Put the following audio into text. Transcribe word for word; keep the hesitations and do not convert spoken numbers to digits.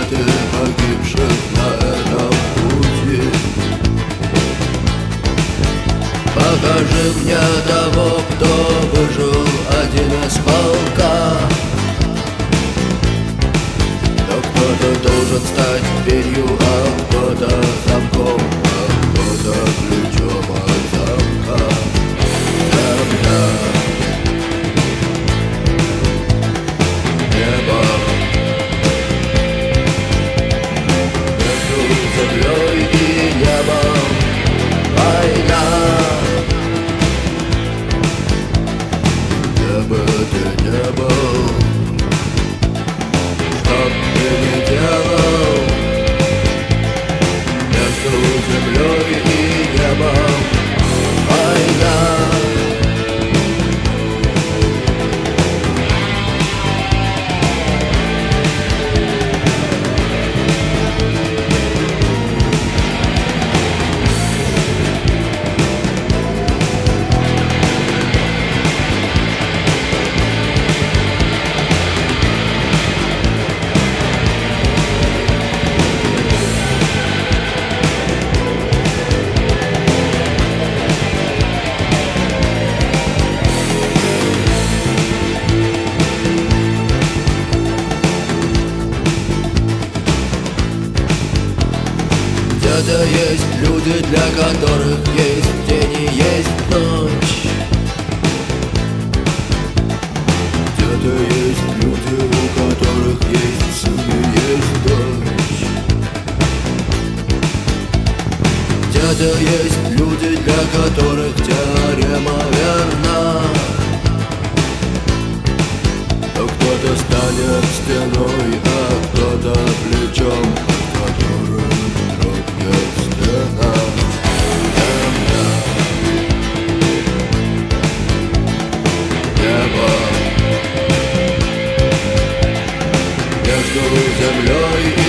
ты погибших на этом пути. Покажи мне того, кто выжил, один из полка. Но кто-то должен стать дверью, а кто-то замком, а кто-то ключом от замка. Тогда небо между землей и небом, война. Где бы ты не был, что б ты ни делал, между землей и небом война. Где-то есть люди, для которых есть день и есть ночь. Где-то есть люди, у которых есть сын и есть дочь. Где-то есть люди, для которых теорема верна. Но кто-то станет стеной, а кто-то плечом, под которым дрогнет стена. Небо между землей и